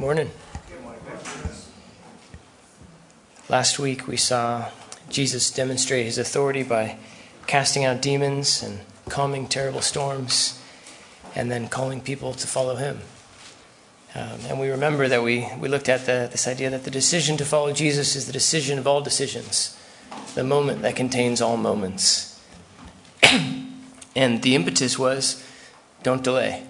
Morning. Last week we saw Jesus demonstrate his authority by casting out demons and calming terrible storms and then calling people to follow him. And we remember that we looked at this idea that the decision to follow Jesus is the decision of all decisions, the moment that contains all moments. And the impetus was, don't delay.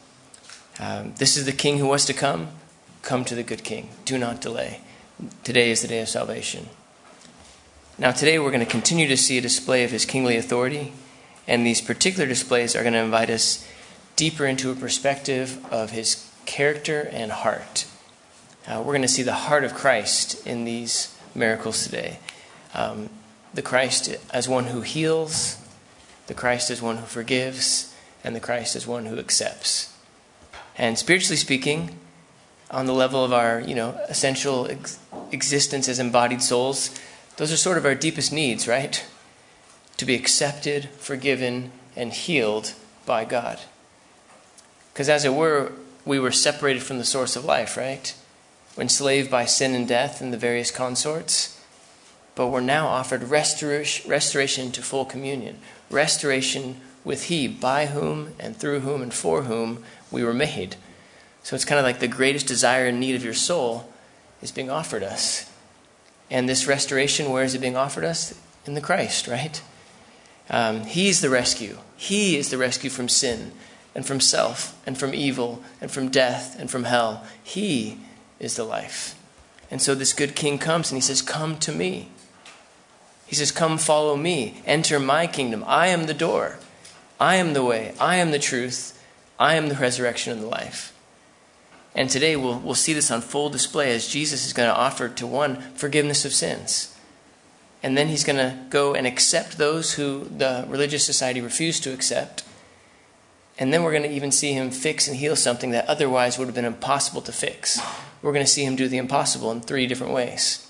This is the King who was to come. Come to the good King. Do not delay. Today is the day of salvation. Now today we're going to continue to see a display of his kingly authority, and these particular displays are going to invite us deeper into a perspective of his character and heart. We're going to see the heart of Christ in these miracles today. The Christ as one who heals, the Christ as one who forgives, and the Christ as one who accepts. And spiritually speaking, on the level of our, essential existence as embodied souls, those are sort of our deepest needs, right? To be accepted, forgiven, and healed by God. Because as it were, we were separated from the source of life, right? We're enslaved by sin and death and the various consorts. But we're now offered restoration to full communion. Restoration with he, by whom and through whom and for whom we were made. So it's kind of like the greatest desire and need of your soul is being offered us. And this restoration, where is it being offered us? In the Christ, right? He's the rescue. He is the rescue from sin and from self and from evil and from death and from hell. He is the life. And so this good King comes and he says, come to me. He says, come follow me. Enter my kingdom. I am the door. I am the way. I am the truth. I am the resurrection and the life. And today we'll see this on full display as Jesus is going to offer to one forgiveness of sins. And then he's going to go and accept those who the religious society refused to accept. And then we're going to even see him fix and heal something that otherwise would have been impossible to fix. We're going to see him do the impossible in 3 different ways.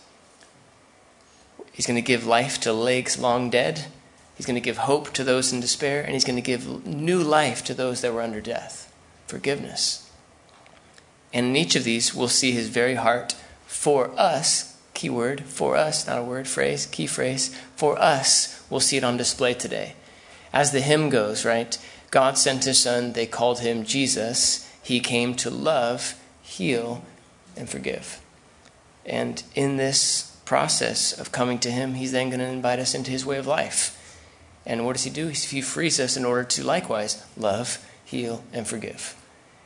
He's going to give life to legs long dead. He's going to give hope to those in despair. And he's going to give new life to those that were under death. Forgiveness. And in each of these, we'll see his very heart for us, key word, for us, not a word, phrase, key phrase, for us, we'll see it on display today. As the hymn goes, right? God sent his son, they called him Jesus. He came to love, heal, and forgive. And in this process of coming to him, he's then going to invite us into his way of life. And what does he do? He frees us in order to likewise love, heal, and forgive.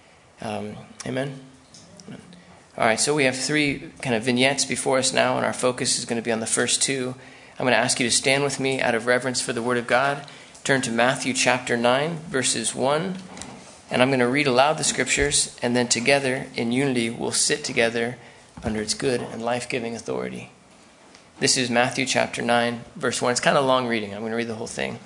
Amen? All right, so we have 3 kind of vignettes before us now, and our focus is going to be on the first 2. I'm going to ask you to stand with me out of reverence for the Word of God. Turn to Matthew chapter 9, verses 1, and I'm going to read aloud the Scriptures, and then together, in unity, we'll sit together under its good and life-giving authority. This is Matthew chapter 9, verse 1. It's kind of long reading. I'm going to read the whole thing.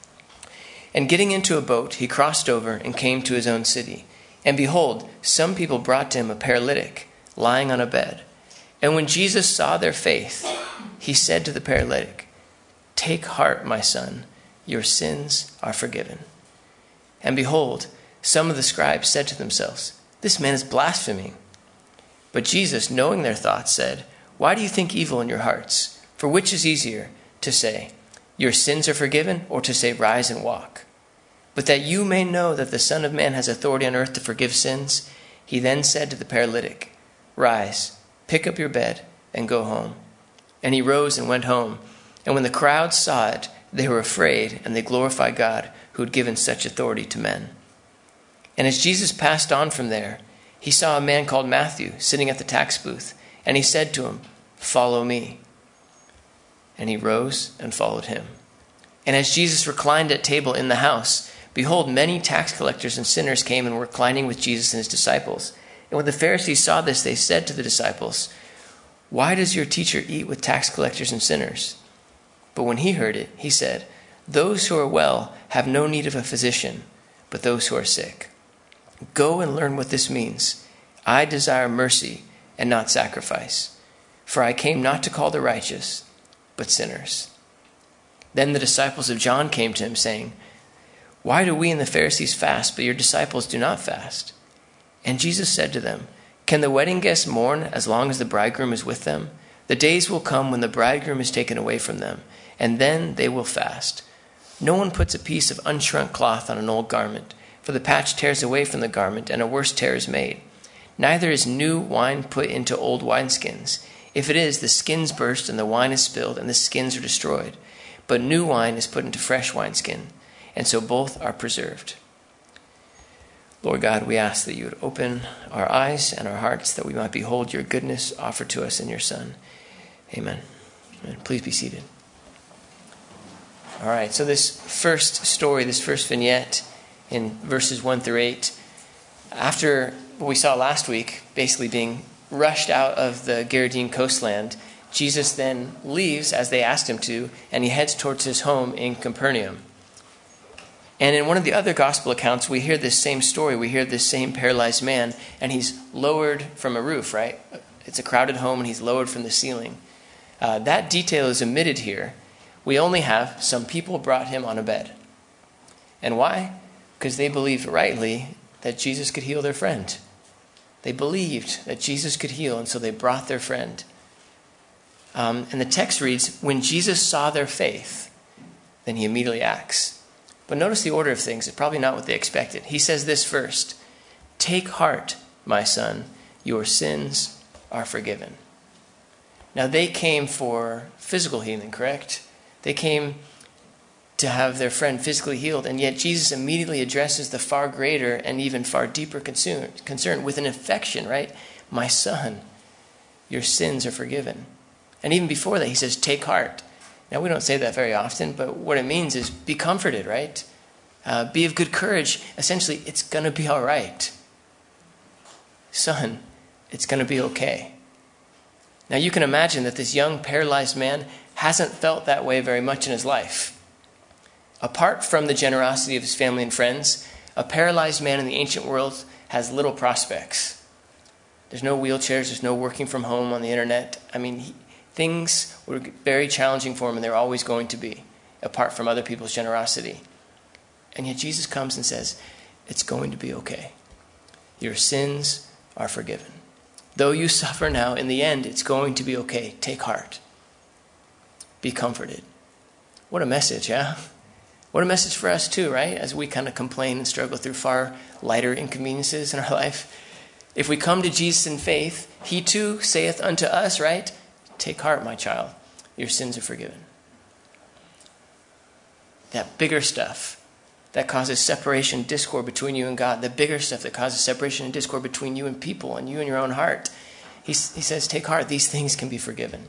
And getting into a boat, he crossed over and came to his own city. And behold, some people brought to him a paralytic, lying on a bed. And when Jesus saw their faith, he said to the paralytic, take heart, my son, your sins are forgiven. And behold, some of the scribes said to themselves, this man is blaspheming. But Jesus, knowing their thoughts, said, why do you think evil in your hearts? For which is easier, to say, your sins are forgiven, or to say, rise and walk? But that you may know that the Son of Man has authority on earth to forgive sins, he then said to the paralytic, rise, pick up your bed, and go home. And he rose and went home. And when the crowd saw it, they were afraid, and they glorified God, who had given such authority to men. And as Jesus passed on from there, he saw a man called Matthew sitting at the tax booth, and he said to him, follow me. And he rose and followed him. And as Jesus reclined at table in the house, behold, many tax collectors and sinners came and were reclining with Jesus and his disciples. And when the Pharisees saw this, they said to the disciples, why does your teacher eat with tax collectors and sinners? But when he heard it, he said, those who are well have no need of a physician, but those who are sick. Go and learn what this means. I desire mercy and not sacrifice, for I came not to call the righteous, but sinners. Then the disciples of John came to him, saying, why do we and the Pharisees fast, but your disciples do not fast? And Jesus said to them, Can the wedding guests mourn as long as the bridegroom is with them? The days will come when the bridegroom is taken away from them, and then they will fast. No one puts a piece of unshrunk cloth on an old garment, for the patch tears away from the garment, and a worse tear is made. Neither is new wine put into old wineskins. If it is, the skins burst, and the wine is spilled, and the skins are destroyed. But new wine is put into fresh wineskin, and so both are preserved. Lord God, we ask that you would open our eyes and our hearts, that we might behold your goodness offered to us in your Son. Amen. Amen. Please be seated. All right, so this first story, this first vignette in verses 1 through 8, after what we saw last week, basically being rushed out of the Gerasene coastland, Jesus then leaves as they asked him to, and he heads towards his home in Capernaum. And in one of the other gospel accounts, we hear this same story. We hear this same paralyzed man, and he's lowered from a roof, right? It's a crowded home, and he's lowered from the ceiling. That detail is omitted here. We only have some people brought him on a bed. And why? Because they believed rightly that Jesus could heal their friend. They believed that Jesus could heal, and so they brought their friend. And the text reads, when Jesus saw their faith, then he immediately acts. But notice the order of things. It's probably not what they expected. He says this first, take heart, my son, your sins are forgiven. Now they came for physical healing, correct? They came to have their friend physically healed, and yet Jesus immediately addresses the far greater and even far deeper concern with an affection, right? My son, your sins are forgiven. And even before that, he says, take heart. Now, we don't say that very often, but what it means is be comforted, right? Be of good courage. Essentially, it's going to be all right. Son, it's going to be okay. Now, you can imagine that this young paralyzed man hasn't felt that way very much in his life. Apart from the generosity of his family and friends, a paralyzed man in the ancient world has little prospects. There's no wheelchairs, there's no working from home on the internet. I mean, things were very challenging for him, and they're always going to be, apart from other people's generosity. And yet Jesus comes and says, it's going to be okay. Your sins are forgiven. Though you suffer now, in the end, it's going to be okay. Take heart. Be comforted. What a message, yeah? What a message for us too, right? As we kind of complain and struggle through far lighter inconveniences in our life. If we come to Jesus in faith, he too saith unto us, right? Take heart, my child. Your sins are forgiven. That bigger stuff that causes separation and discord between you and God, the bigger stuff that causes separation and discord between you and people and you and your own heart, he says, take heart, these things can be forgiven.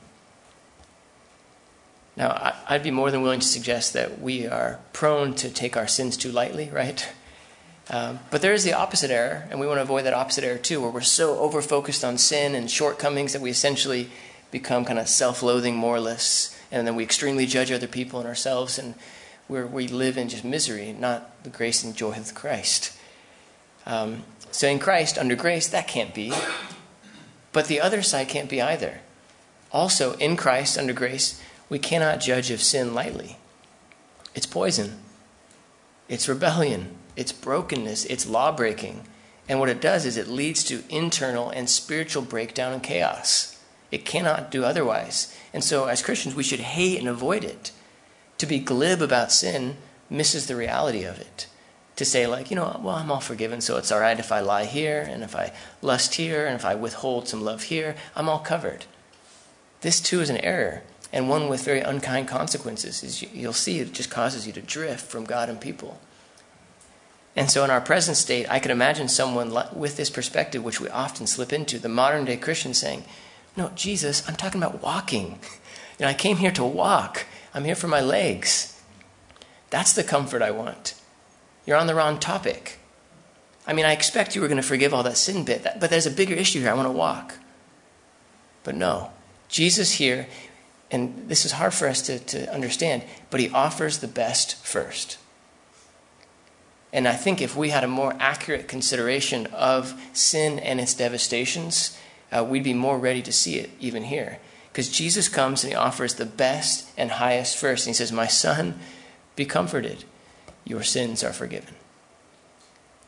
Now, I'd be more than willing to suggest that we are prone to take our sins too lightly, right? But there is the opposite error, and we want to avoid that opposite error too, where we're so over-focused on sin and shortcomings that we essentially become kind of self-loathing moralists, and then we extremely judge other people and ourselves, and we live in just misery, not the grace and joy of Christ. So in Christ, under grace, that can't be. But the other side can't be either. Also, in Christ, under grace, we cannot judge of sin lightly. It's poison. It's rebellion. It's brokenness. It's law-breaking. And what it does is it leads to internal and spiritual breakdown and chaos. It cannot do otherwise. And so as Christians, we should hate and avoid it. To be glib about sin misses the reality of it. To say like, well, I'm all forgiven, so it's all right if I lie here, and if I lust here, and if I withhold some love here, I'm all covered. This too is an error, and one with very unkind consequences. As you'll see, it just causes you to drift from God and people. And so in our present state, I could imagine someone with this perspective, which we often slip into, the modern day Christian saying, no, Jesus, I'm talking about walking. I came here to walk. I'm here for my legs. That's the comfort I want. You're on the wrong topic. I expect you were going to forgive all that sin bit, but there's a bigger issue here. I want to walk. But no, Jesus here, and this is hard for us to understand, but he offers the best first. And I think if we had a more accurate consideration of sin and its devastations, we'd be more ready to see it even here. Because Jesus comes and he offers the best and highest first. And he says, my son, be comforted. Your sins are forgiven.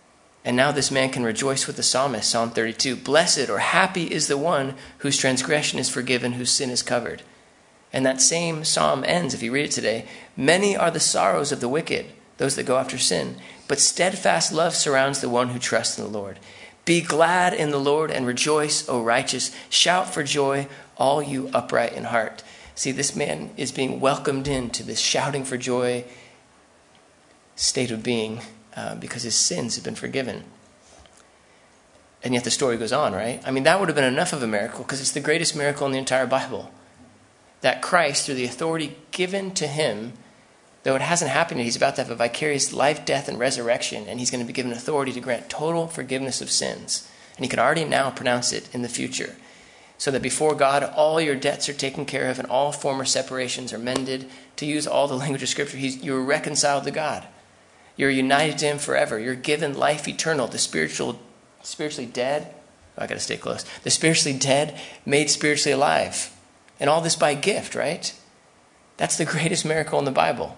And now this man can rejoice with the psalmist, Psalm 32. Blessed or happy is the one whose transgression is forgiven, whose sin is covered. And that same psalm ends, if you read it today, many are the sorrows of the wicked, those that go after sin, but steadfast love surrounds the one who trusts in the Lord. Be glad in the Lord and rejoice, O righteous. Shout for joy, all you upright in heart. See, this man is being welcomed into this shouting for joy state of being because his sins have been forgiven. And yet the story goes on, right? I mean, that would have been enough of a miracle because it's the greatest miracle in the entire Bible. That Christ, through the authority given to him, though it hasn't happened yet, he's about to have a vicarious life, death, and resurrection, and he's going to be given authority to grant total forgiveness of sins. And he can already now pronounce it in the future. So that before God, all your debts are taken care of and all former separations are mended. To use all the language of Scripture, you're reconciled to God. You're united to him forever. You're given life eternal. The spiritually dead, I got to stay close. The spiritually dead made spiritually alive. And all this by gift, right? That's the greatest miracle in the Bible.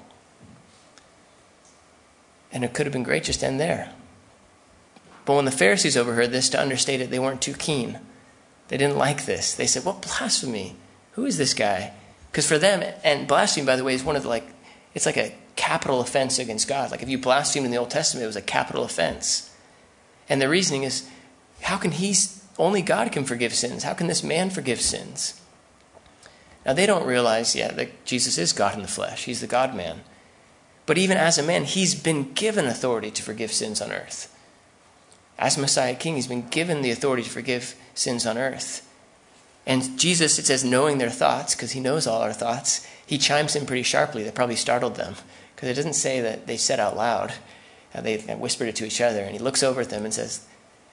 And it could have been great just to end there. But when the Pharisees overheard this, to understate it, they weren't too keen. They didn't like this. They said, what blasphemy? Who is this guy? Because for them, and blasphemy, by the way, is one of the, it's like a capital offense against God. Like if you blasphemed in the Old Testament, it was a capital offense. And the reasoning is, how can only God can forgive sins. How can this man forgive sins? Now they don't realize yet that Jesus is God in the flesh. He's the God-man. But even as a man, he's been given authority to forgive sins on earth. As Messiah King, he's been given the authority to forgive sins on earth. And Jesus, it says, knowing their thoughts, because he knows all our thoughts, he chimes in pretty sharply. That probably startled them, because it doesn't say that they said out loud. They whispered it to each other, and he looks over at them and says,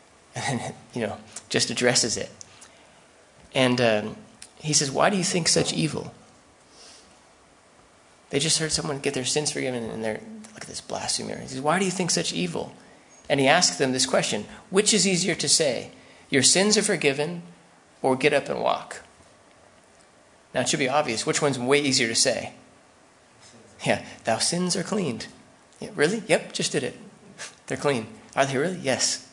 just addresses it. And he says, why do you think such evil? They just heard someone get their sins forgiven, and they're, look at this blasphemer. He says, why do you think such evil? And he asks them this question, which is easier to say, your sins are forgiven, or get up and walk? Now it should be obvious, which one's way easier to say? Yeah, thou sins are cleaned. Yeah, really? Yep, just did it. They're clean. Are they really? Yes.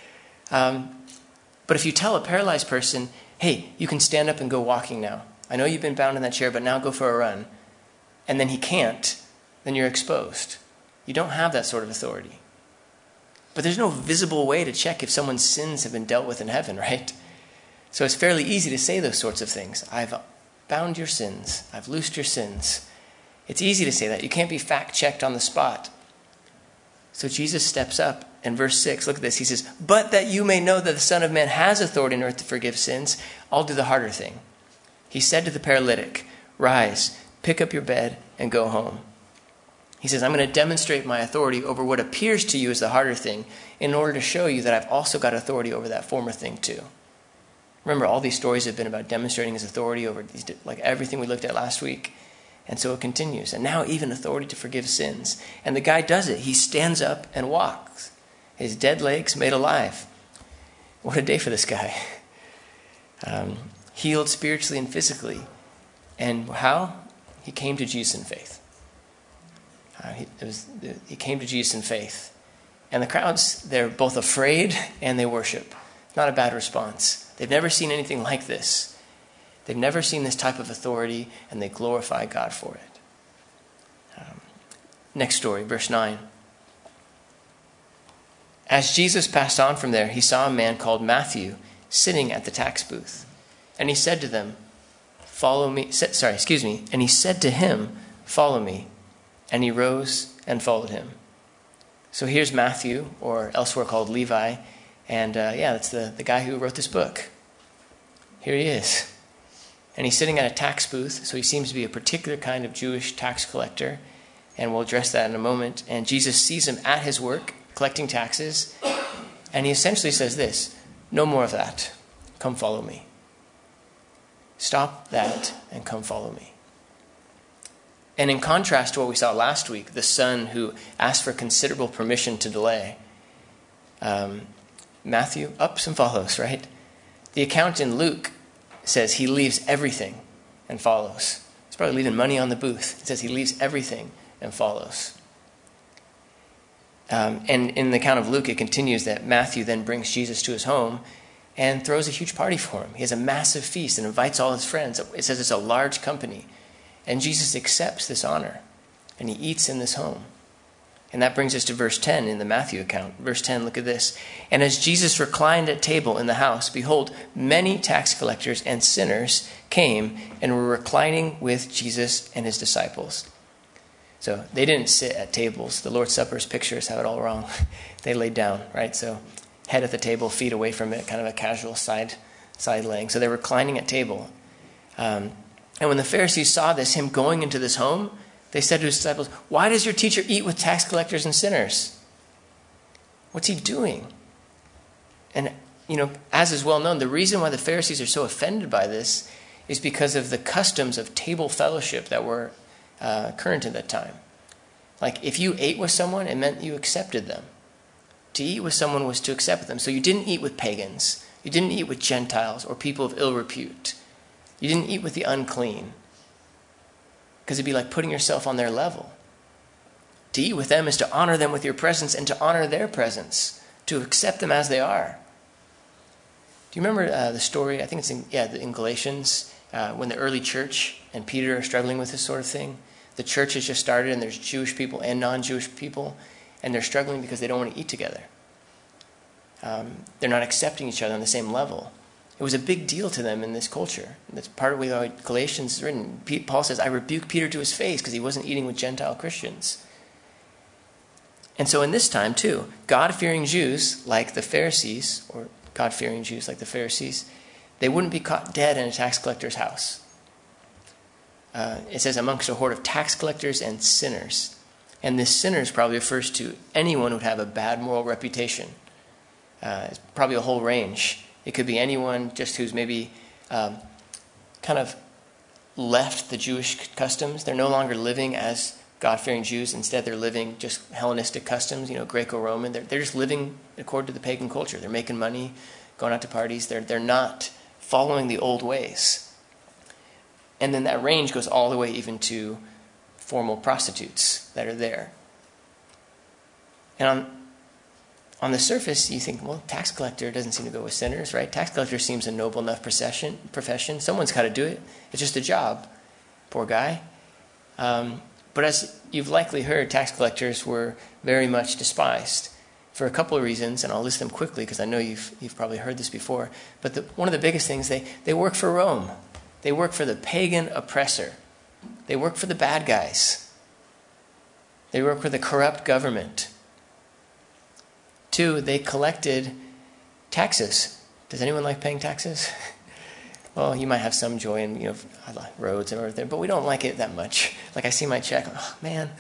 But if you tell a paralyzed person, hey, you can stand up and go walking now. I know you've been bound in that chair, but now go for a run. And then he can't, then you're exposed. You don't have that sort of authority. But there's no visible way to check if someone's sins have been dealt with in heaven, right? So it's fairly easy to say those sorts of things. I've bound your sins. I've loosed your sins. It's easy to say that. You can't be fact-checked on the spot. So Jesus steps up in verse 6. Look at this. He says, but that you may know that the Son of Man has authority on earth to forgive sins, I'll do the harder thing. He said to the paralytic, rise, pick up your bed, and go home. He says, I'm going to demonstrate my authority over what appears to you as the harder thing in order to show you that I've also got authority over that former thing too. Remember, all these stories have been about demonstrating his authority over these, like everything we looked at last week. And so it continues. And now even authority to forgive sins. And the guy does it. He stands up and walks. His dead legs made alive. What a day for this guy. Healed spiritually and physically. And how? He came to Jesus in faith. He came to Jesus in faith. And the crowds, they're both afraid and they worship. Not a bad response. They've never seen anything like this. They've never seen this type of authority, and they glorify God for it. Next story, verse 9. As Jesus passed on from there, he saw a man called Matthew sitting at the tax booth. And he said to them, follow me. And he said to him, follow me. And he rose and followed him. So here's Matthew, or elsewhere called Levi. And that's the guy who wrote this book. Here he is. And he's sitting at a tax booth, so he seems to be a particular kind of Jewish tax collector. And we'll address that in a moment. And Jesus sees him at his work, collecting taxes. And he essentially says this, no more of that. Come follow me. Stop that and come follow me. And in contrast to what we saw last week, the son who asked for considerable permission to delay, Matthew ups and follows, right? The account in Luke says he leaves everything and follows. He's probably leaving money on the booth. It says he leaves everything and follows. And in the account of Luke, it continues that Matthew then brings Jesus to his home and throws a huge party for him. He has a massive feast and invites all his friends. It says it's a large company. And Jesus accepts this honor, and he eats in this home. And that brings us to verse 10 in the Matthew account. Verse 10, look at this. And as Jesus reclined at table in the house, behold, many tax collectors and sinners came and were reclining with Jesus and his disciples. So they didn't sit at tables. The Lord's Supper's pictures have it all wrong. They laid down, right? So head at the table, feet away from it, kind of a casual side laying. So they're reclining at table. And when the Pharisees saw this, him going into this home, they said to his disciples, "Why does your teacher eat with tax collectors and sinners?" What's he doing? And, as is well known, the reason why the Pharisees are so offended by this is because of the customs of table fellowship that were current at that time. Like, if you ate with someone, it meant you accepted them. To eat with someone was to accept them. So you didn't eat with pagans. You didn't eat with Gentiles or people of ill repute. You didn't eat with the unclean. Because it'd be like putting yourself on their level. To eat with them is to honor them with your presence and to honor their presence, to accept them as they are. Do you remember the story? I think it's in Galatians, when the early church and Peter are struggling with this sort of thing. The church has just started and there's Jewish people and non-Jewish people, and they're struggling because they don't want to eat together. They're not accepting each other on the same level. It was a big deal to them in this culture. That's part of what Galatians is written. Paul says, I rebuke Peter to his face because he wasn't eating with Gentile Christians. And so in this time too, God-fearing Jews like the Pharisees, or God-fearing Jews like the Pharisees, they wouldn't be caught dead in a tax collector's house. It says amongst a horde of tax collectors and sinners. And this sinners probably refers to anyone who would have a bad moral reputation. It's probably a whole range. It could be anyone just who's maybe kind of left the Jewish customs. They're no longer living as God-fearing Jews. Instead, they're living just Hellenistic customs, Greco-Roman. They're just living according to the pagan culture. They're making money, going out to parties. They're not following the old ways. And then that range goes all the way even to formal prostitutes that are there. And on the surface, you think, well, tax collector doesn't seem to go with sinners, right? Tax collector seems a noble enough profession. Someone's got to do it. It's just a job. Poor guy. But as you've likely heard, tax collectors were very much despised for a couple of reasons, and I'll list them quickly because I know you've probably heard this before. But one of the biggest things, they work for Rome. They work for the pagan oppressor. They work for the bad guys. They work for the corrupt government. 2, they collected taxes. Does anyone like paying taxes? Well, you might have some joy in, roads and everything, but we don't like it that much. Like, I see my check, oh, man.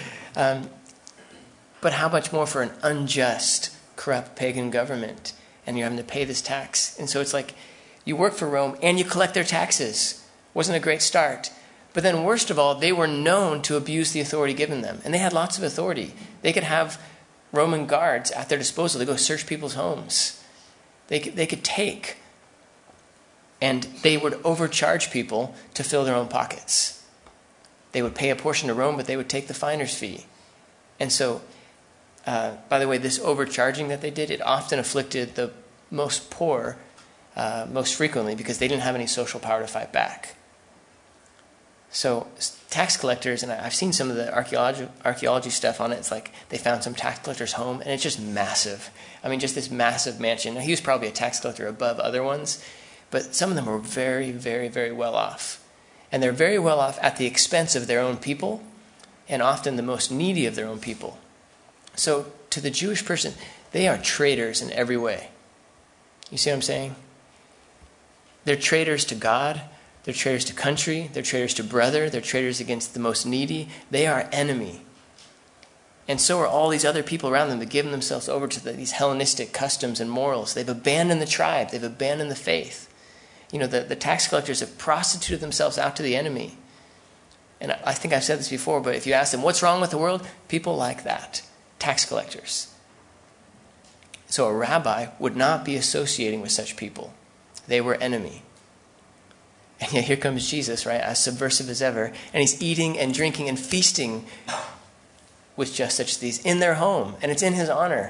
But how much more for an unjust, corrupt pagan government, and you're having to pay this tax. And so it's like, you work for Rome and you collect their taxes. Wasn't a great start. But then worst of all, they were known to abuse the authority given them. And they had lots of authority. They could have Roman guards at their disposal to go search people's homes. They could take. And they would overcharge people to fill their own pockets. They would pay a portion to Rome, but they would take the finer's fee. And so, by the way, this overcharging that they did, it often afflicted the most poor most frequently because they didn't have any social power to fight back. So tax collectors, and I've seen some of the archaeology stuff on it. It's like they found some tax collector's home, and it's just massive. I mean, just this massive mansion. Now, he was probably a tax collector above other ones, but some of them were very, very, very well off. And they're very well off at the expense of their own people, and often the most needy of their own people. So to the Jewish person, they are traitors in every way. You see what I'm saying? They're traitors to God. They're traitors to country. They're traitors to brother. They're traitors against the most needy. They are enemy. And so are all these other people around them that give themselves over to these Hellenistic customs and morals. They've abandoned the tribe. They've abandoned the faith. The tax collectors have prostituted themselves out to the enemy. And I think I've said this before, but if you ask them, what's wrong with the world? People like that. Tax collectors. So a rabbi would not be associating with such people. They were enemy. And yet here comes Jesus, right, as subversive as ever, and he's eating and drinking and feasting with just such these in their home, and it's in his honor.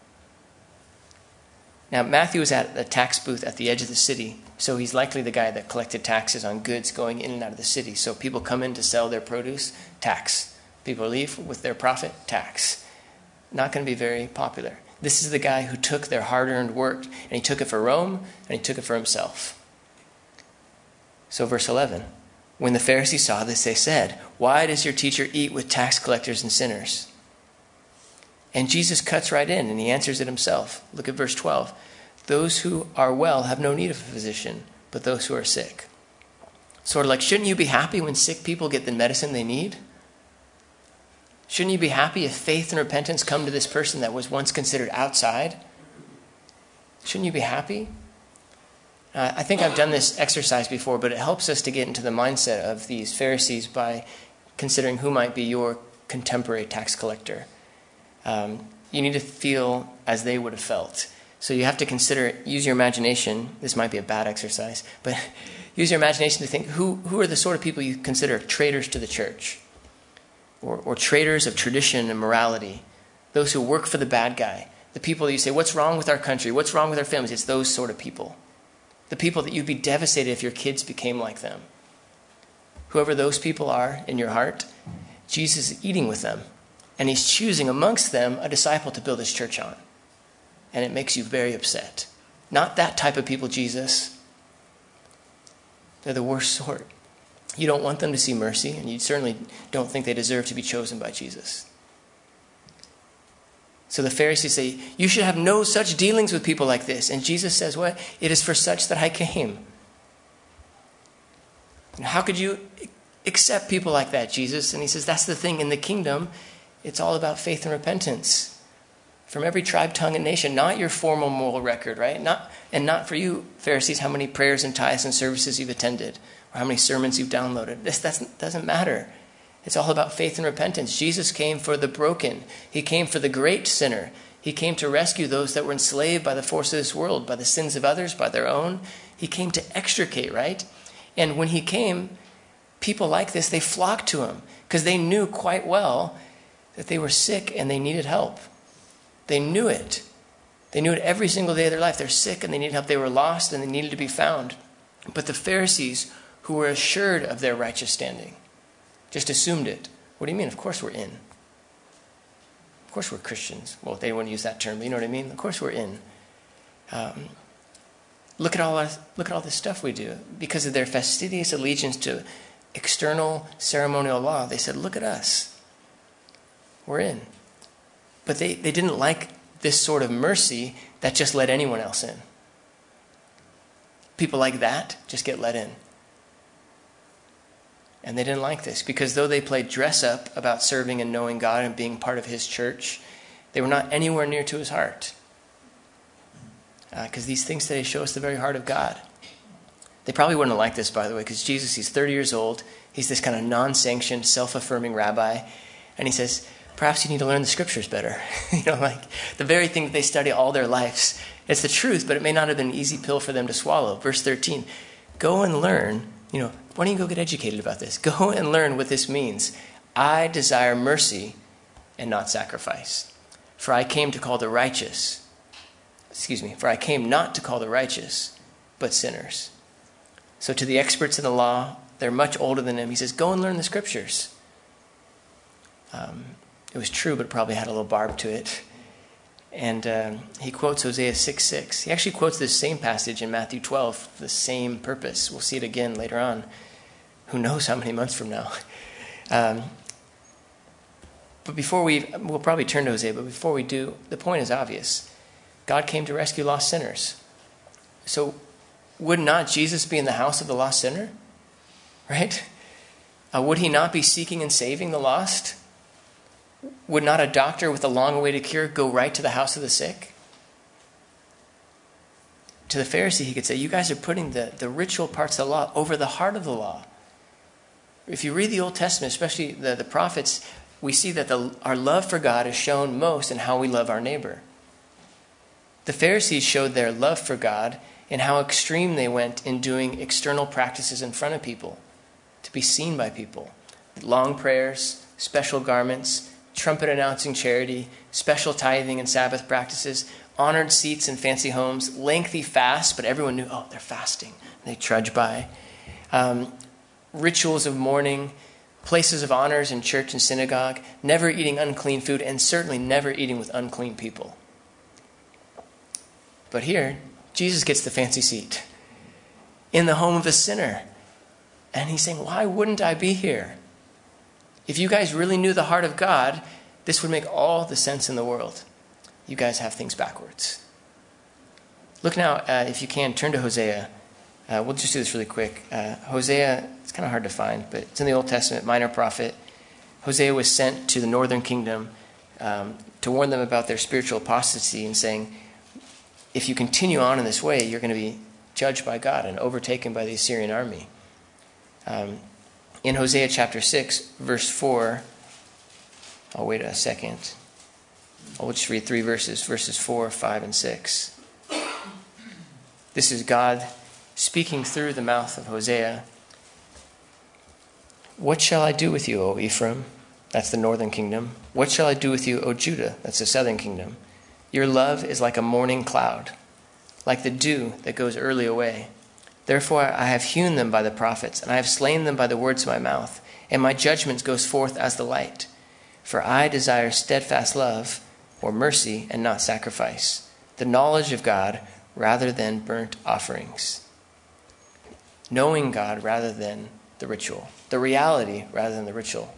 Now, Matthew was at a tax booth at the edge of the city, so he's likely the guy that collected taxes on goods going in and out of the city. So people come in to sell their produce, tax. People leave with their profit, tax. Not going to be very popular. This is the guy who took their hard-earned work, and he took it for Rome, and he took it for himself. So verse 11, when the Pharisees saw this, they said, "Why does your teacher eat with tax collectors and sinners?" And Jesus cuts right in, and he answers it himself. Look at verse 12. Those who are well have no need of a physician, but those who are sick. Sort of like, shouldn't you be happy when sick people get the medicine they need? Shouldn't you be happy if faith and repentance come to this person that was once considered outside? Shouldn't you be happy? I think I've done this exercise before, but it helps us to get into the mindset of these Pharisees by considering who might be your contemporary tax collector. You need to feel as they would have felt. So you have to consider, use your imagination. This might be a bad exercise, but use your imagination to think, who are the sort of people you consider traitors to the church? Or traitors of tradition and morality? Those who work for the bad guy. The people that you say, what's wrong with our country? What's wrong with our families? It's those sort of people. The people that you'd be devastated if your kids became like them. Whoever those people are in your heart, Jesus is eating with them. And he's choosing amongst them a disciple to build his church on. And it makes you very upset. Not that type of people, Jesus. They're the worst sort. You don't want them to see mercy, and you certainly don't think they deserve to be chosen by Jesus. So the Pharisees say, you should have no such dealings with people like this. And Jesus says, what? It is for such that I came. And how could you accept people like that, Jesus? And he says, that's the thing in the kingdom. It's all about faith and repentance. From every tribe, tongue, and nation, not your formal moral record, right? Not for you, Pharisees, how many prayers and tithes and services you've attended, or how many sermons you've downloaded. This doesn't matter. It's all about faith and repentance. Jesus came for the broken. He came for the great sinner. He came to rescue those that were enslaved by the force of this world, by the sins of others, by their own. He came to extricate, right? And when he came, people like this, they flocked to him because they knew quite well that they were sick and they needed help. They knew it. They knew it every single day of their life. They're sick and they needed help. They were lost and they needed to be found. But the Pharisees, who were assured of their righteous standing, just assumed it. What do you mean? Of course we're in. Of course we're Christians. Well, they wouldn't use that term, but you know what I mean? Of course we're in. Look at all this stuff we do. Because of their fastidious allegiance to external ceremonial law, they said, look at us. We're in. But they didn't like this sort of mercy that just let anyone else in. People like that just get let in. And they didn't like this because though they played dress up about serving and knowing God and being part of his church, they were not anywhere near to his heart. Because these things today show us the very heart of God. They probably wouldn't have liked this, by the way, because Jesus, he's 30 years old. He's this kind of non-sanctioned, self-affirming rabbi. And he says, perhaps you need to learn the scriptures better. Like the very thing that they study all their lives. It's the truth, but it may not have been an easy pill for them to swallow. Verse 13, go and learn. Why don't you go get educated about this? Go and learn what this means. I desire mercy and not sacrifice. For I came not to call the righteous, but sinners. So to the experts in the law, they're much older than him. He says, go and learn the scriptures. It was true, but it probably had a little barb to it. And he quotes Hosea 6:6. He actually quotes this same passage in Matthew 12 for the same purpose. We'll see it again later on. Who knows how many months from now. But we'll probably turn to Hosea, but before we do, the point is obvious. God came to rescue lost sinners. So would not Jesus be in the house of the lost sinner? Right? Would he not be seeking and saving the lost? Would not a doctor with a long-awaited cure go right to the house of the sick? To the Pharisee, he could say, you guys are putting the ritual parts of the law over the heart of the law. If you read the Old Testament, especially the prophets, we see that our love for God is shown most in how we love our neighbor. The Pharisees showed their love for God in how extreme they went in doing external practices in front of people, to be seen by people. Long prayers, special garments, trumpet announcing charity, special tithing and Sabbath practices, honored seats in fancy homes, lengthy fasts, but everyone knew, oh, they're fasting. They trudge by. Rituals of mourning, places of honors in church and synagogue, never eating unclean food, and certainly never eating with unclean people. But here, Jesus gets the fancy seat in the home of a sinner. And he's saying, why wouldn't I be here? If you guys really knew the heart of God, this would make all the sense in the world. You guys have things backwards. Look now, if you can, turn to Hosea. We'll just do this really quick. Hosea, it's kind of hard to find, but it's in the Old Testament, minor prophet. Hosea was sent to the northern kingdom to warn them about their spiritual apostasy and saying, if you continue on in this way, you're going to be judged by God and overtaken by the Assyrian army. In Hosea chapter 6, verse 4, I'll wait a second. I'll just read 3 verses, verses 4, 5, and 6. This is God speaking through the mouth of Hosea. What shall I do with you, O Ephraim? That's the northern kingdom. What shall I do with you, O Judah? That's the southern kingdom. Your love is like a morning cloud, like the dew that goes early away. Therefore I have hewn them by the prophets, and I have slain them by the words of my mouth, and my judgment goes forth as the light. For I desire steadfast love, or mercy, and not sacrifice, the knowledge of God rather than burnt offerings. Knowing God rather than the ritual. The reality rather than the ritual.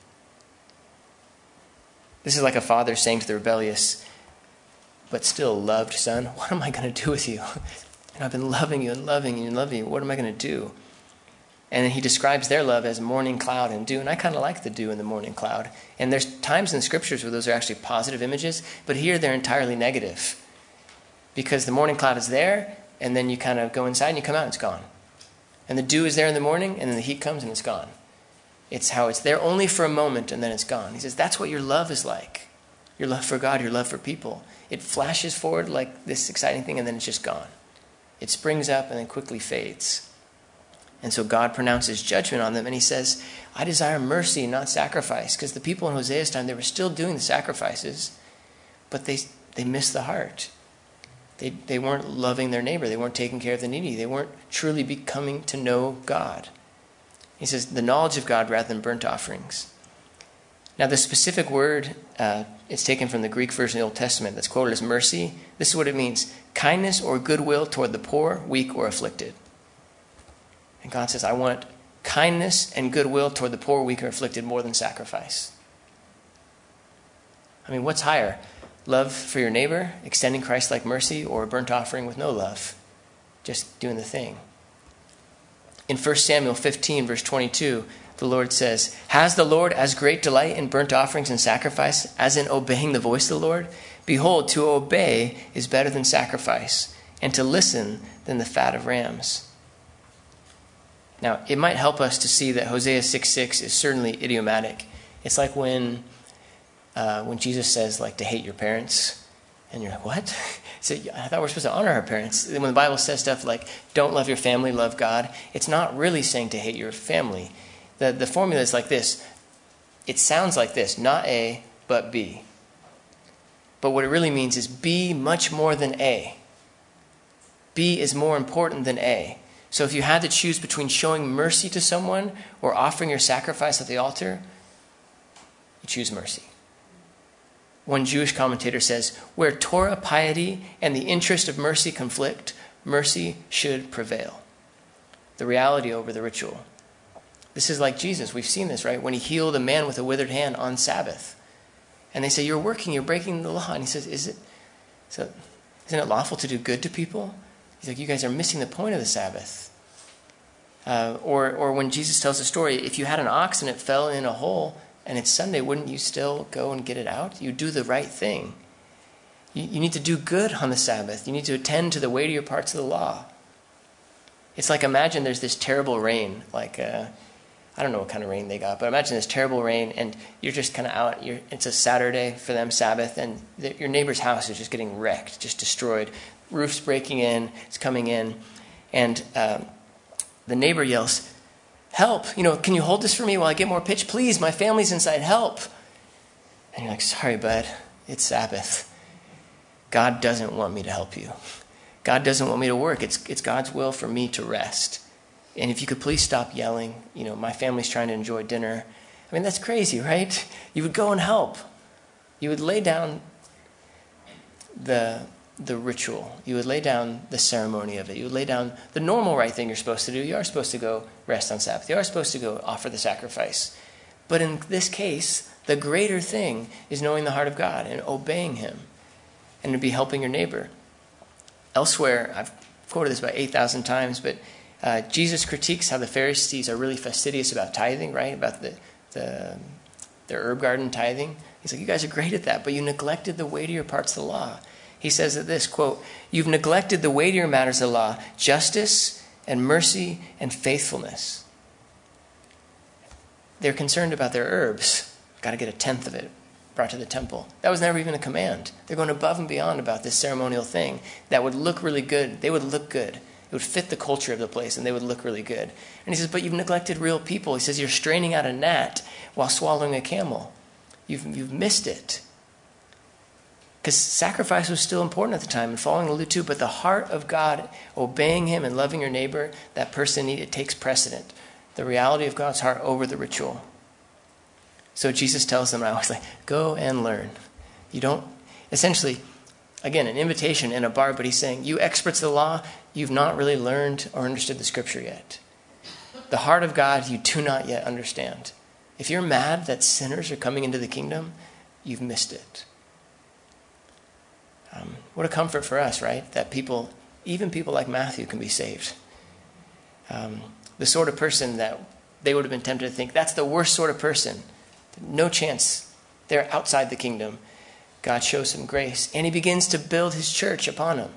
This is like a father saying to the rebellious, but still loved son, what am I going to do with you? And I've been loving you and loving you and loving you. What am I going to do? And then he describes their love as morning cloud and dew. And I kind of like the dew and the morning cloud. And there's times in the scriptures where those are actually positive images, but here they're entirely negative. Because the morning cloud is there, and then you kind of go inside and you come out and it's gone. And the dew is there in the morning, and then the heat comes and it's gone. It's how it's there only for a moment and then it's gone. He says that's what your love is like. Your love for God, your love for people. It flashes forward like this exciting thing and then it's just gone. It springs up and then quickly fades. And so God pronounces judgment on them and he says, I desire mercy, not sacrifice. Because the people in Hosea's time, they were still doing the sacrifices, but they missed the heart. They weren't loving their neighbor. They weren't taking care of the needy. They weren't truly becoming to know God. He says the knowledge of God rather than burnt offerings. Now the specific word is taken from the Greek version of the Old Testament that's quoted as mercy. This is what it means. Kindness or goodwill toward the poor, weak, or afflicted. And God says, I want kindness and goodwill toward the poor, weak, or afflicted more than sacrifice. I mean, what's higher? Love for your neighbor, extending Christ-like mercy, or a burnt offering with no love? Just doing the thing. In 1 Samuel 15, verse 22, the Lord says, has the Lord as great delight in burnt offerings and sacrifice as in obeying the voice of the Lord? Behold, to obey is better than sacrifice, and to listen than the fat of rams. Now, it might help us to see that Hosea 6:6 is certainly idiomatic. It's like when Jesus says, like, to hate your parents, and you're like, what? So I thought we're supposed to honor our parents. When the Bible says stuff like, don't love your family, love God, it's not really saying to hate your family. The formula is like this. It sounds like this, not A, but B. But what it really means is B much more than A. B is more important than A. So if you had to choose between showing mercy to someone or offering your sacrifice at the altar, you choose mercy. One Jewish commentator says, where Torah piety and the interest of mercy conflict, mercy should prevail. The reality over the ritual. This is like Jesus. We've seen this, right? When he healed a man with a withered hand on Sabbath. And they say, you're breaking the law. And he says, isn't it lawful to do good to people? He's like, you guys are missing the point of the Sabbath. Or when Jesus tells the story, if you had an ox and it fell in a hole and it's Sunday, wouldn't you still go and get it out? You do the right thing. You need to do good on the Sabbath. You need to attend to the weightier parts of the law. It's like, imagine there's this terrible rain, like I don't know what kind of rain they got, but imagine this terrible rain and you're just kind of out. It's a Saturday for them, Sabbath, and your neighbor's house is just getting wrecked, just destroyed. Roof's breaking in, it's coming in, and the neighbor yells, help, can you hold this for me while I get more pitch? Please, my family's inside, help. And you're like, sorry, bud, it's Sabbath. God doesn't want me to help you. God doesn't want me to work. It's God's will for me to rest. And if you could please stop yelling, my family's trying to enjoy dinner. I mean, that's crazy, right? You would go and help. You would lay down the ritual. You would lay down the ceremony of it. You would lay down the normal right thing you're supposed to do. You are supposed to go rest on Sabbath. You are supposed to go offer the sacrifice. But in this case, the greater thing is knowing the heart of God and obeying him and to be helping your neighbor. Elsewhere, I've quoted this about 8,000 times, but Jesus critiques how the Pharisees are really fastidious about tithing, right? About the herb garden tithing. He's like, you guys are great at that, but you neglected the weightier parts of the law. He says that this, quote, you've neglected the weightier matters of the law, justice and mercy and faithfulness. They're concerned about their herbs. Got to get 1/10 of it brought to the temple. That was never even a command. They're going above and beyond about this ceremonial thing that would look really good. They would look good. It would fit the culture of the place, and they would look really good. And he says, but you've neglected real people. He says, you're straining out a gnat while swallowing a camel. You've missed it. Because sacrifice was still important at the time, and following the law too, but the heart of God, obeying him and loving your neighbor, that person, it takes precedent. The reality of God's heart over the ritual. So Jesus tells them, I always like, go and learn. You don't, essentially, again, an invitation in a bar, but he's saying, you experts of the law, you've not really learned or understood the scripture yet. The heart of God, you do not yet understand. If you're mad that sinners are coming into the kingdom, you've missed it. What a comfort for us, right? That people, even people like Matthew, can be saved. The sort of person that they would have been tempted to think, that's the worst sort of person. No chance. They're outside the kingdom. God shows him grace, and he begins to build his church upon him.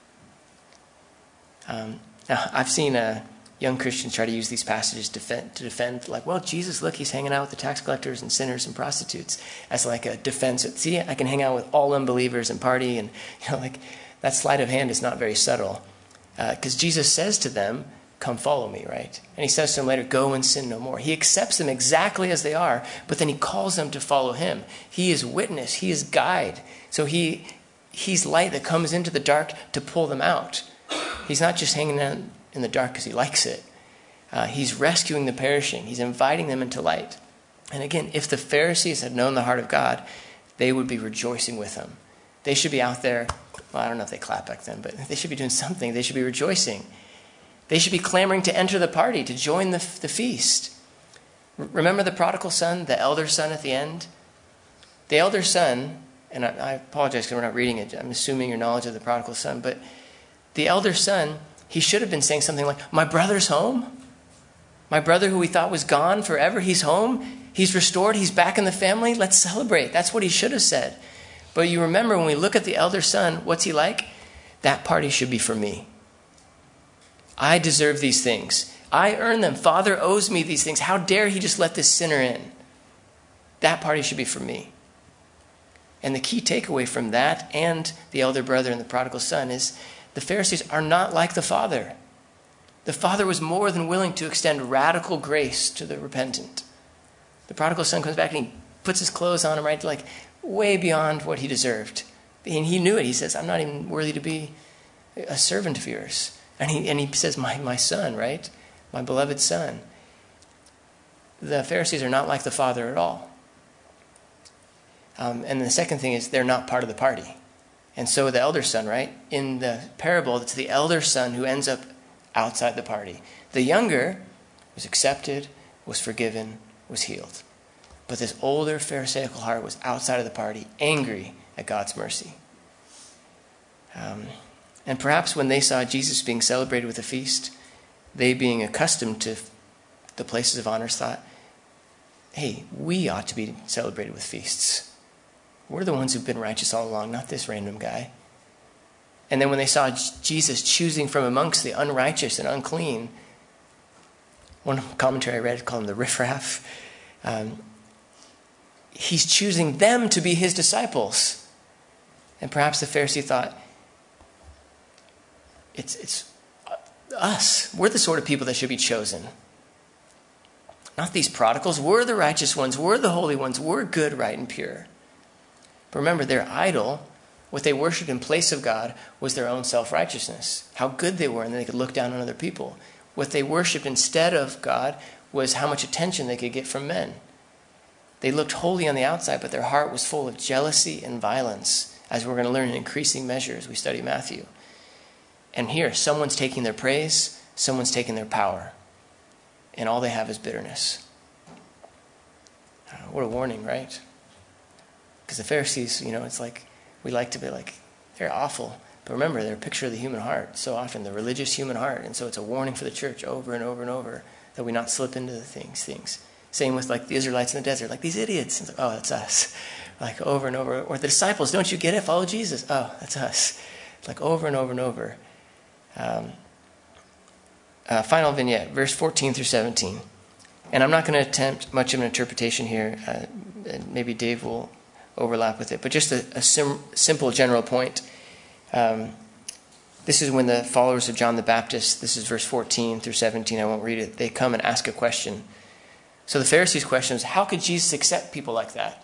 Now, I've seen young Christians try to use these passages to defend, like, well, Jesus, look, he's hanging out with the tax collectors and sinners and prostitutes as like a defense. See, I can hang out with all unbelievers and party, and like that sleight of hand is not very subtle, because Jesus says to them, come follow me, right? And he says to them later, go and sin no more. He accepts them exactly as they are, but then he calls them to follow him. He is witness. He is guide. So he's light that comes into the dark to pull them out. He's not just hanging out in the dark because he likes it. He's rescuing the perishing. He's inviting them into light. And again, if the Pharisees had known the heart of God, they would be rejoicing with him. They should be out there. Well, I don't know if they clapped back then, but they should be doing something. They should be rejoicing. They should be clamoring to enter the party, to join the feast. Remember the prodigal son, the elder son at the end? The elder son, and I apologize because we're not reading it. I'm assuming your knowledge of the prodigal son. But the elder son, he should have been saying something like, my brother's home? My brother who we thought was gone forever, he's home? He's restored? He's back in the family? Let's celebrate. That's what he should have said. But you remember when we look at the elder son, what's he like? That party should be for me. I deserve these things. I earn them. Father owes me these things. How dare he just let this sinner in? That party should be for me. And the key takeaway from that and the elder brother and the prodigal son is the Pharisees are not like the Father. The Father was more than willing to extend radical grace to the repentant. The prodigal son comes back and he puts his clothes on him, right? Like way beyond what he deserved. And he knew it. He says, I'm not even worthy to be a servant of yours. And he says, my son, right? My beloved son. The Pharisees are not like the Father at all. And the second thing is they're not part of the party. And so the elder son, right? In the parable, it's the elder son who ends up outside the party. The younger was accepted, was forgiven, was healed. But this older Pharisaical heart was outside of the party, angry at God's mercy. And perhaps when they saw Jesus being celebrated with a feast, they being accustomed to the places of honor thought, hey, we ought to be celebrated with feasts. We're the ones who've been righteous all along, not this random guy. And then when they saw Jesus choosing from amongst the unrighteous and unclean, one commentary I read called him the riffraff, he's choosing them to be his disciples. And perhaps the Pharisee thought, it's us. We're the sort of people that should be chosen. Not these prodigals. We're the righteous ones. We're the holy ones. We're good, right, and pure. But remember, their idol, what they worshipped in place of God, was their own self-righteousness, how good they were, and then they could look down on other people. What they worshipped instead of God was how much attention they could get from men. They looked holy on the outside, but their heart was full of jealousy and violence, as we're going to learn in increasing measure as we study Matthew. And here, someone's taking their praise, someone's taking their power, and all they have is bitterness. What a warning, right? Because the Pharisees, it's like, we like to be like, they're awful. But remember, they're a picture of the human heart, so often, the religious human heart. And so it's a warning for the church over and over and over that we not slip into the things. Same with like the Israelites in the desert, like these idiots. It's like, oh, that's us. Like over and over. Or the disciples, don't you get it? Follow Jesus. Oh, that's us. It's like over and over and over. Final vignette, verse 14 through 17. And I'm not going to attempt much of an interpretation here. Maybe Dave will overlap with it. But just a simple general point. This is when the followers of John the Baptist, this is verse 14 through 17, I won't read it, they come and ask a question. So the Pharisees' question is, how could Jesus accept people like that?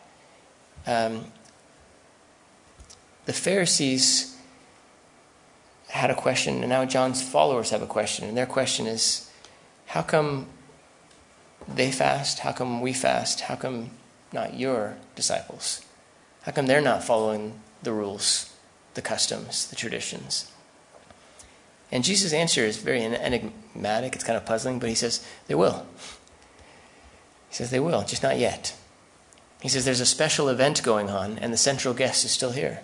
The Pharisees had a question, and now John's followers have a question. And their question is, how come they fast? How come we fast? How come not your disciples? How come they're not following the rules, the customs, the traditions? And Jesus' answer is very enigmatic. It's kind of puzzling, but he says, they will. He says, they will, just not yet. He says, there's a special event going on, and the central guest is still here.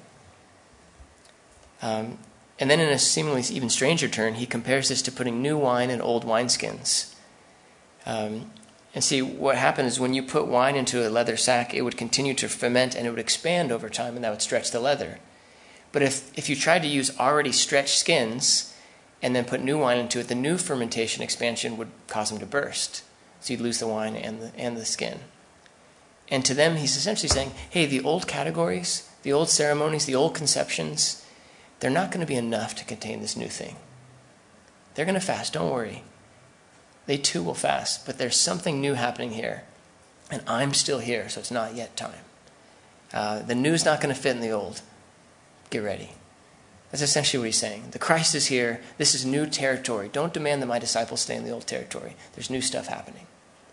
And then in a seemingly even stranger turn, he compares this to putting new wine in old wineskins. And see, what happens is when you put wine into a leather sack, it would continue to ferment and it would expand over time, and that would stretch the leather. But if you tried to use already stretched skins and then put new wine into it, the new fermentation expansion would cause them to burst. So you'd lose the wine and the skin. And to them, he's essentially saying, hey, the old categories, the old ceremonies, the old conceptions, they're not going to be enough to contain this new thing. They're going to fast, don't worry. They too will fast, but there's something new happening here. And I'm still here, so it's not yet time. The new's not going to fit in the old. Get ready. That's essentially what he's saying. The Christ is here. This is new territory. Don't demand that my disciples stay in the old territory. There's new stuff happening.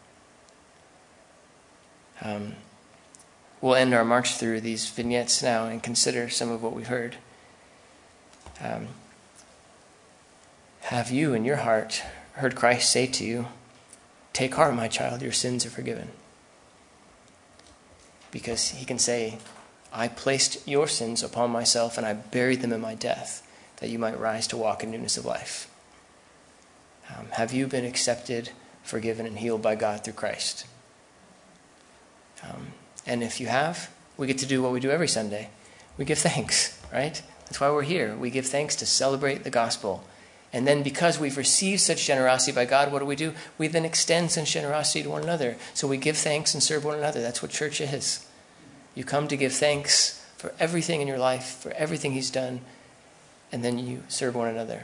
We'll end our march through these vignettes now and consider some of what we've heard. Have you in your heart heard Christ say to you, take heart, my child, your sins are forgiven? Because he can say, I placed your sins upon myself and I buried them in my death, that you might rise to walk in newness of life. Have you been accepted, forgiven, and healed by God through Christ? And if you have, we get to do what we do every Sunday. We give thanks, right? That's why we're here. We give thanks to celebrate the gospel. And then because we've received such generosity by God, what do? We then extend such generosity to one another. So we give thanks and serve one another. That's what church is. You come to give thanks for everything in your life, for everything he's done, and then you serve one another.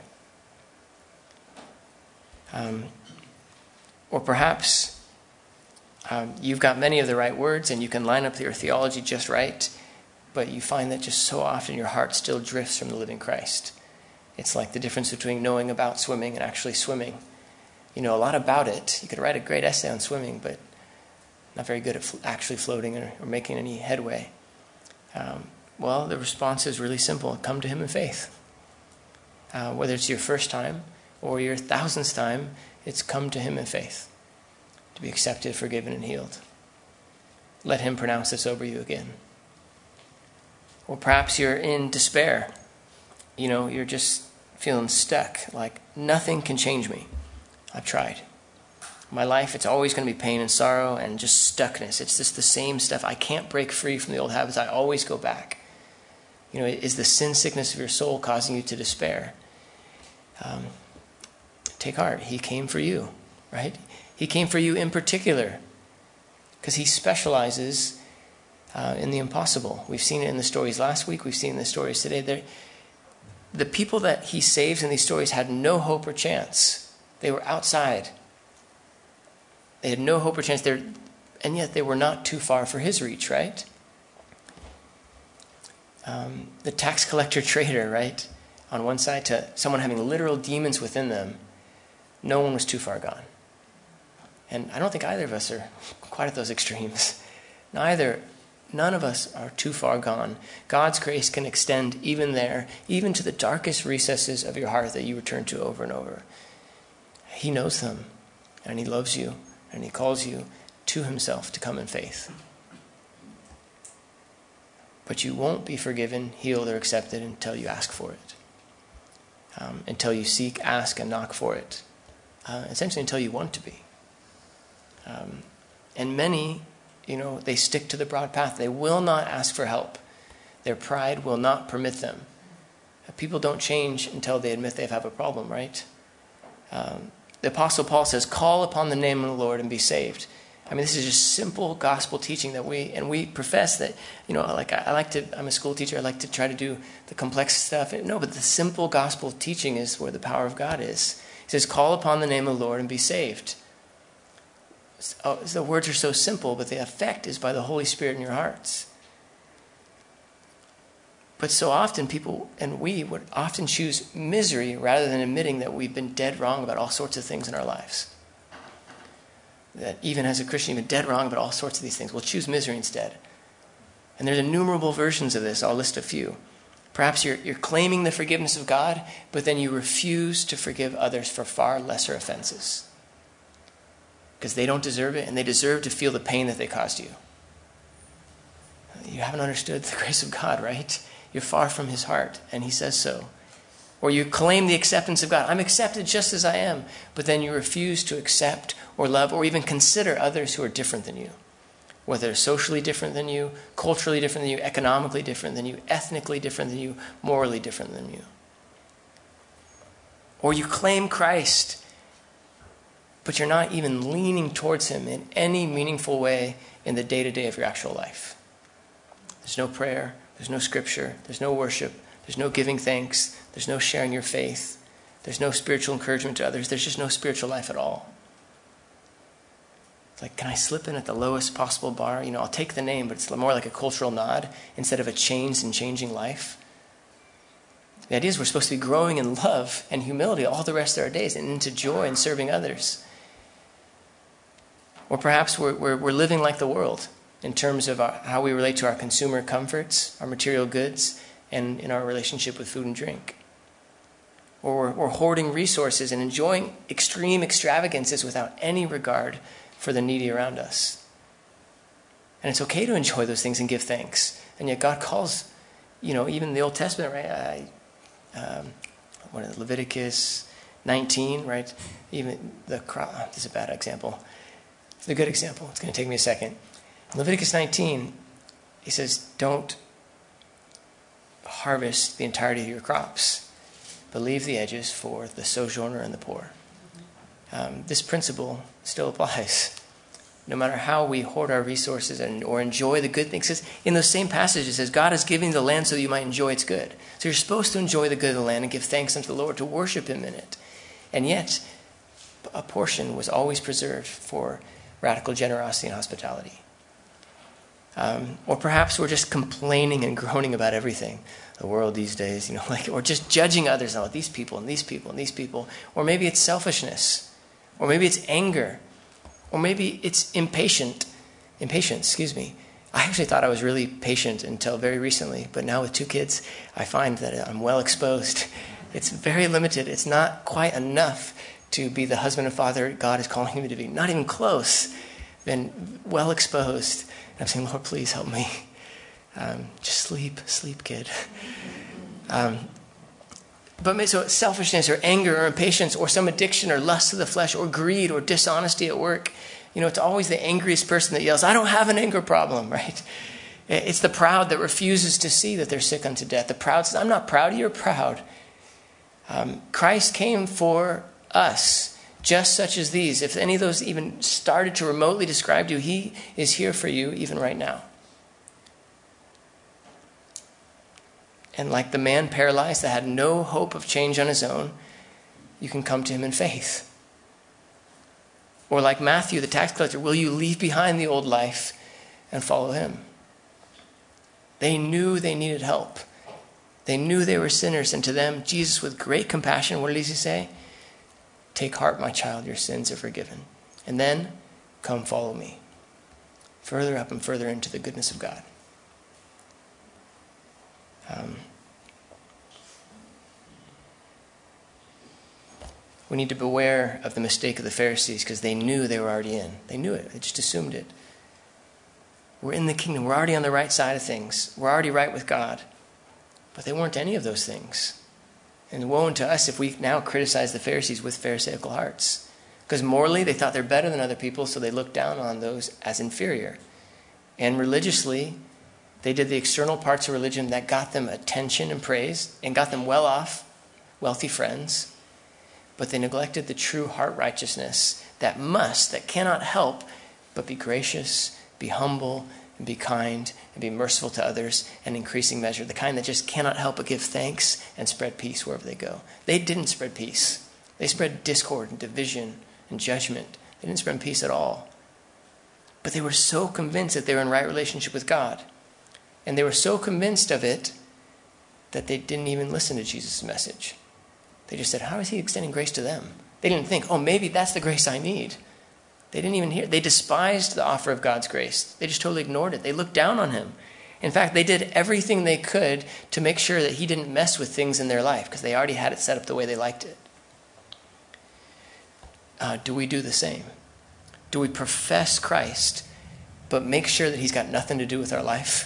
Or perhaps you've got many of the right words and you can line up your theology just right, but you find that just so often your heart still drifts from the living Christ. It's like the difference between knowing about swimming and actually swimming. You know a lot about it. You could write a great essay on swimming, but not very good at actually floating or making any headway. Well, the response is really simple. Come to him in faith. Whether it's your first time or your 1000th time, it's come to him in faith to be accepted, forgiven, and healed. Let him pronounce this over you again. Or perhaps you're in despair. You know, you're just feeling stuck, like nothing can change me. I've tried. My life, it's always going to be pain and sorrow and just stuckness. It's just the same stuff. I can't break free from the old habits. I always go back. You know, is the sin sickness of your soul causing you to despair? Take heart. He came for you, right? He came for you in particular because he specializes in the impossible. We've seen it in the stories last week. We've seen it in the stories today. The people that he saves in these stories had no hope or chance. They were outside. They had no hope or chance there, and yet they were not too far for his reach, right? the tax collector trader, right, on one side, to someone having literal demons within them, no one was too far gone. And I don't think either of us are quite at those extremes. None of us are too far gone. God's grace can extend even there, even to the darkest recesses of your heart that you return to over and over. He knows them, and he loves you, and he calls you to himself to come in faith. But you won't be forgiven, healed, or accepted until you ask for it. Until you seek, ask, and knock for it. Essentially until you want to be. And many, they stick to the broad path. They will not ask for help. Their pride will not permit them. People don't change until they admit they have a problem, right? The Apostle Paul says, call upon the name of the Lord and be saved. I mean, this is just simple gospel teaching that we profess that, I'm a school teacher, I like to try to do the complex stuff. No, but the simple gospel teaching is where the power of God is. He says, call upon the name of the Lord and be saved. The words are so simple, but the effect is by the Holy Spirit in your hearts. But so often we would often choose misery rather than admitting that we've been dead wrong about all sorts of things in our lives. That even as a Christian, you've been dead wrong about all sorts of these things. We'll choose misery instead. And there's innumerable versions of this. I'll list a few. Perhaps you're claiming the forgiveness of God, but then you refuse to forgive others for far lesser offenses. Because they don't deserve it, and they deserve to feel the pain that they caused you. You haven't understood the grace of God, right? You're far from his heart, and he says so. Or you claim the acceptance of God. I'm accepted just as I am. But then you refuse to accept or love or even consider others who are different than you. Whether they're socially different than you, culturally different than you, economically different than you, ethnically different than you, morally different than you. Or you claim Christ, but you're not even leaning towards him in any meaningful way in the day-to-day of your actual life. There's no prayer, there's no scripture, there's no worship, there's no giving thanks, there's no sharing your faith, there's no spiritual encouragement to others, there's just no spiritual life at all. It's like, can I slip in at the lowest possible bar? I'll take the name, but it's more like a cultural nod instead of a change and changing life. The idea is we're supposed to be growing in love and humility all the rest of our days and into joy and serving others. Or perhaps we're living like the world in terms of how we relate to our consumer comforts, our material goods, and in our relationship with food and drink. Or we're hoarding resources and enjoying extreme extravagances without any regard for the needy around us. And it's okay to enjoy those things and give thanks. And yet God calls, even in the Old Testament, right? Leviticus 19, right? Even this is a bad example. It's a good example. It's going to take me a second. In Leviticus 19, he says, don't harvest the entirety of your crops, but leave the edges for the sojourner and the poor. This principle still applies. No matter how we hoard our resources or enjoy the good things. In those same passages, it says, God is giving the land so that you might enjoy its good. So you're supposed to enjoy the good of the land and give thanks unto the Lord, to worship him in it. And yet, a portion was always preserved for radical generosity and hospitality. Or perhaps we're just complaining and groaning about everything. The world these days, or just judging others. Oh, these people and these people and these people. Or maybe it's selfishness. Or maybe it's anger. Or maybe it's impatience. I actually thought I was really patient until very recently. But now with 2 kids, I find that I'm well exposed. It's very limited. It's not quite enough to be the husband and father God is calling me to be. Not even close. Been well exposed. And I'm saying, Lord, please help me. Just sleep, kid. But so it's selfishness or anger or impatience or some addiction or lust of the flesh or greed or dishonesty at work. It's always the angriest person that yells, I don't have an anger problem, right? It's the proud that refuses to see that they're sick unto death. The proud says, I'm not proud, you're proud. Christ came for us, just such as these. If any of those even started to remotely describe you, he is here for you even right now. And like the man paralyzed that had no hope of change on his own, you can come to him in faith. Or like Matthew, the tax collector, will you leave behind the old life and follow him? They knew they needed help. They knew they were sinners, and to them, Jesus, with great compassion, what does he say? Take heart, my child, your sins are forgiven. And then, come follow me. Further up and further into the goodness of God. We need to beware of the mistake of the Pharisees because they knew they were already in. They knew it. They just assumed it. We're in the kingdom. We're already on the right side of things. We're already right with God. But they weren't any of those things. And woe unto us if we now criticize the Pharisees with pharisaical hearts. Because morally, they thought they're better than other people, so they looked down on those as inferior. And religiously, they did the external parts of religion that got them attention and praise and got them well off, wealthy friends. But they neglected the true heart righteousness that cannot help but be gracious, be humble, and be kind, and be merciful to others in increasing measure. The kind that just cannot help but give thanks and spread peace wherever they go. They didn't spread peace. They spread discord and division and judgment. They didn't spread peace at all. But they were so convinced that they were in right relationship with God. And they were so convinced of it that they didn't even listen to Jesus' message. They just said, how is he extending grace to them? They didn't think, oh, maybe that's the grace I need. They didn't even hear. They despised the offer of God's grace. They just totally ignored it. They looked down on him. In fact, they did everything they could to make sure that he didn't mess with things in their life because they already had it set up the way they liked it. Do we do the same? Do we profess Christ, but make sure that he's got nothing to do with our life?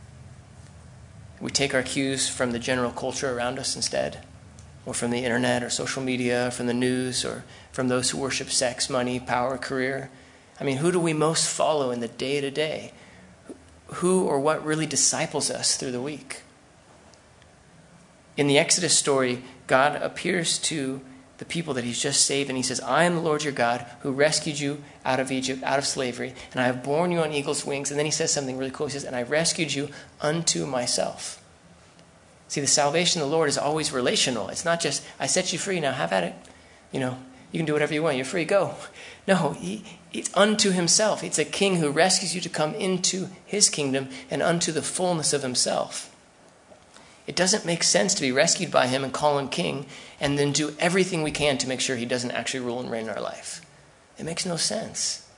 We take our cues from the general culture around us instead, or from the internet or social media, or from the news, or from those who worship sex, money, power, career. I mean, who do we most follow in the day-to-day? Who or what really disciples us through the week? In the Exodus story, God appears to the people that he's just saved, and he says, I am the Lord your God who rescued you out of Egypt, out of slavery, and I have borne you on eagle's wings. And then he says something really cool. He says, and I rescued you unto myself. See, the salvation of the Lord is always relational. It's not just, I set you free, now have at it. You can do whatever you want. You're free, go. No, it's unto himself. It's a king who rescues you to come into his kingdom and unto the fullness of himself. It doesn't make sense to be rescued by him and call him king and then do everything we can to make sure he doesn't actually rule and reign in our life. It makes no sense.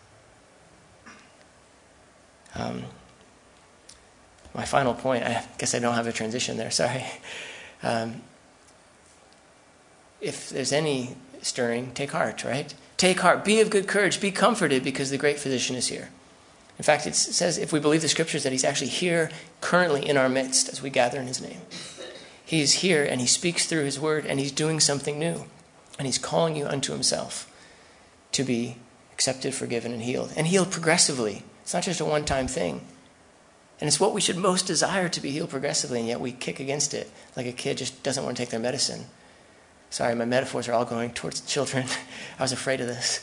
My final point, I guess I don't have a transition there, sorry. If there's any stirring, take heart, right? Take heart, be of good courage, be comforted because the great physician is here. In fact, it says, if we believe the scriptures, that he's actually here currently in our midst as we gather in his name. He is here and he speaks through his word and he's doing something new. And he's calling you unto himself to be accepted, forgiven, and healed. And healed progressively. It's not just a one-time thing. And it's what we should most desire, to be healed progressively, and yet we kick against it like a kid just doesn't want to take their medicine. Sorry, my metaphors are all going towards children. I was afraid of this.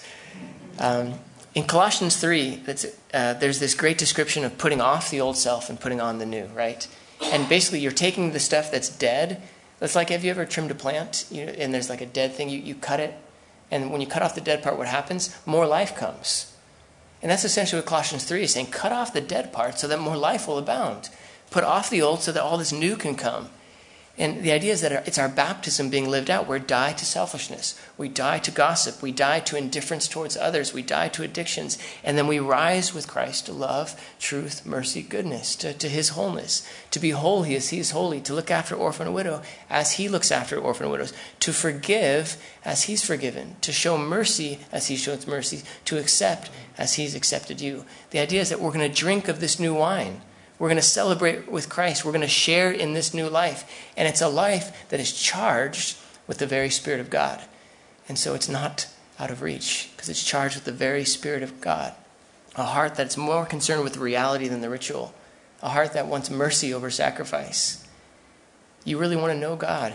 In Colossians 3, there's this great description of putting off the old self and putting on the new, right? And basically you're taking the stuff that's dead. It's like, have you ever trimmed a plant and there's like a dead thing, you cut it, and when you cut off the dead part, what happens? More life comes. And that's essentially what Colossians 3 is saying. Cut off the dead part so that more life will abound. Put off the old so that all this new can come. And the idea is that it's our baptism being lived out. We die to selfishness. We die to gossip. We die to indifference towards others. We die to addictions. And then we rise with Christ to love, truth, mercy, goodness, to his wholeness. To be holy as he is holy. To look after orphan and widow as he looks after orphan and widows. To forgive as he's forgiven. To show mercy as he shows mercy. To accept as he's accepted you. The idea is that we're going to drink of this new wine. We're going to celebrate with Christ. We're going to share in this new life. And it's a life that is charged with the very Spirit of God. And so it's not out of reach because it's charged with the very Spirit of God. A heart that's more concerned with reality than the ritual. A heart that wants mercy over sacrifice. You really want to know God.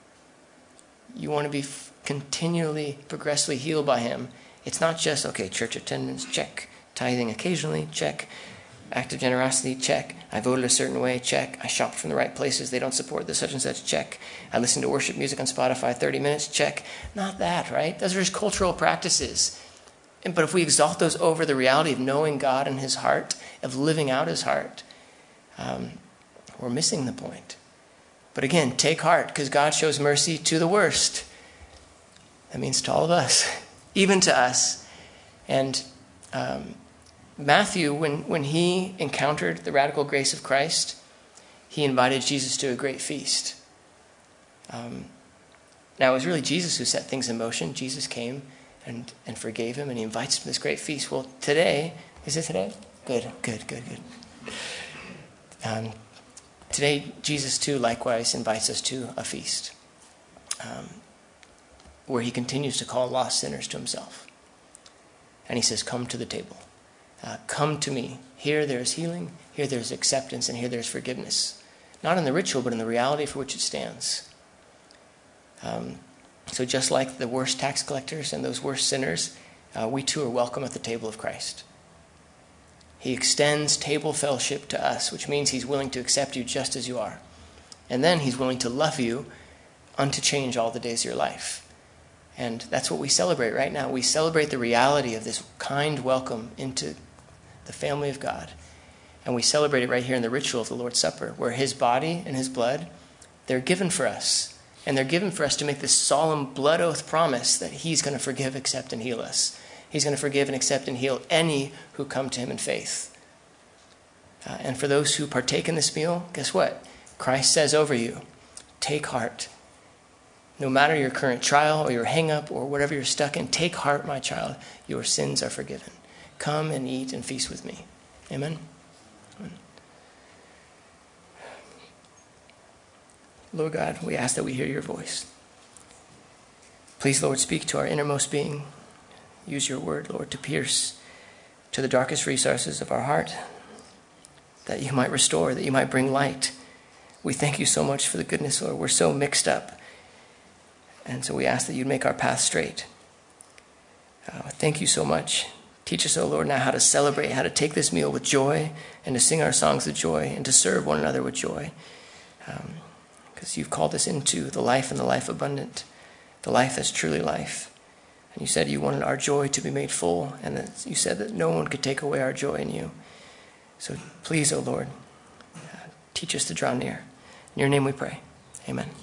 You want to be continually, progressively healed by him. It's not just, okay, church attendance, check. Tithing occasionally, check. Act of generosity, check. I voted a certain way, check. I shopped from the right places. They don't support this such and such, check. I listened to worship music on Spotify 30 minutes, check. Not that, right? Those are just cultural practices. But if we exalt those over the reality of knowing God in his heart, of living out his heart, we're missing the point. But again, take heart, because God shows mercy to the worst. That means to all of us, even to us. And Matthew, when he encountered the radical grace of Christ, he invited Jesus to a great feast. Now, it was really Jesus who set things in motion. Jesus came and forgave him, and he invites him to this great feast. Well, today, is it today? Good. Today, Jesus, too, likewise invites us to a feast where he continues to call lost sinners to himself. And he says, come to the table. Come to me. Here there is healing. Here there is acceptance. And here there is forgiveness. Not in the ritual, but in the reality for which it stands. So just like the worst tax collectors and those worst sinners, we too are welcome at the table of Christ. He extends table fellowship to us, which means he's willing to accept you just as you are. And then he's willing to love you unto change all the days of your life. And that's what we celebrate right now. We celebrate the reality of this kind welcome into the family of God. And we celebrate it right here in the ritual of the Lord's Supper, where his body and his blood, they're given for us. And they're given for us to make this solemn blood oath promise that he's going to forgive, accept, and heal us. He's going to forgive and accept and heal any who come to him in faith. And for those who partake in this meal, guess what? Christ says over you, take heart. No matter your current trial or your hang-up or whatever you're stuck in, take heart, my child. Your sins are forgiven. Come and eat and feast with me. Amen? Lord God, we ask that we hear your voice. Please, Lord, speak to our innermost being. Use your word, Lord, to pierce to the darkest resources of our heart, that you might restore, that you might bring light. We thank you so much for the goodness, Lord. We're so mixed up. And so we ask that you'd make our path straight. Thank you so much. Teach us, O Lord, now how to celebrate, how to take this meal with joy, and to sing our songs with joy, and to serve one another with joy. Because you've called us into the life and the life abundant, the life that's truly life. And you said you wanted our joy to be made full, and that you said that no one could take away our joy in you. So please, O Lord, teach us to draw near. In your name we pray. Amen.